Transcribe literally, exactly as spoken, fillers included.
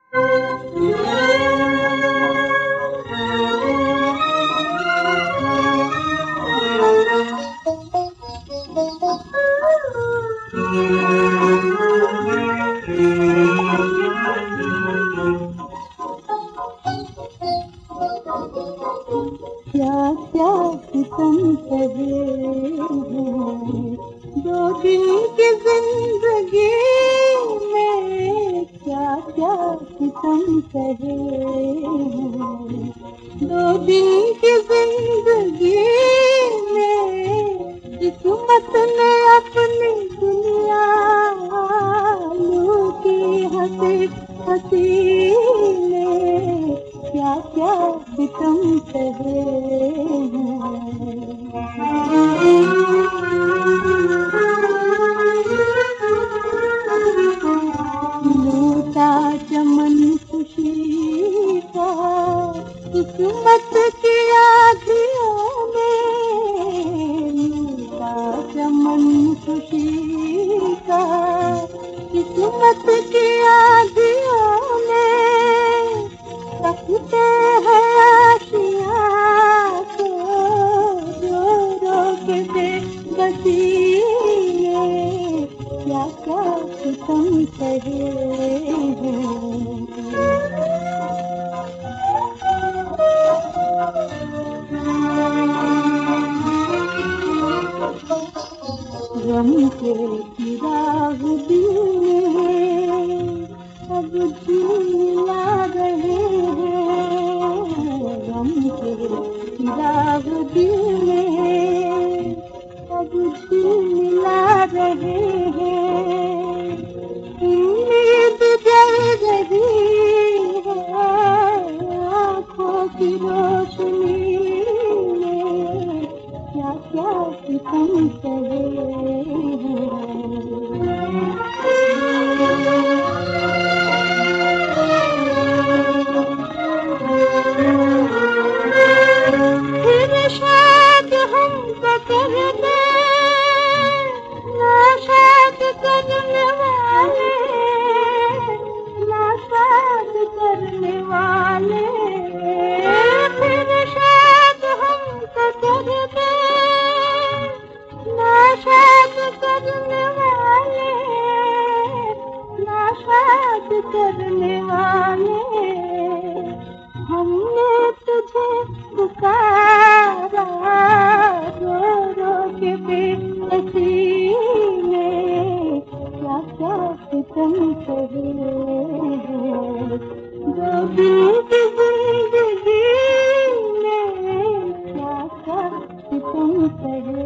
क्या क्या सितम सहे हैं दो दिन की जिंदगी में, क्या क्या सितम सहे हैं दो दिन की जिंदगी में। किस्मत ने अपनी दुनिया लूटी हंसी हंसी में, क्या क्या सितम सहे हैं। लूटा चमन खुशी का किस्मत की आँधियों में, लूटा चमन खुशी का किस्मत की आँधियों में। रखते हैं आशियाँ को जो रोक दे बसीने, क्या क्या सितम सहे हैं। गम के चिराग दिल में अब झिलमिला रहे हैं, गम के चिराग दिल में अब झिलमिला रहे हैं। उम्मीद जल रही है आँखों की रोशनी में, क्या क्या सितम सहे हैं। फिर शायद हमको कर दे नाशाद करने वाले, नाशाद करने वाले। फिर शायद हमको कर दे नाशाद करने वाले, नाशाद करने वाले। हमने तुझे पुकारा रो रो के बेबसी में, क्या क्या सितम सहे हैं दो दिन की जिंदगी में, क्या क्या सितम सहे।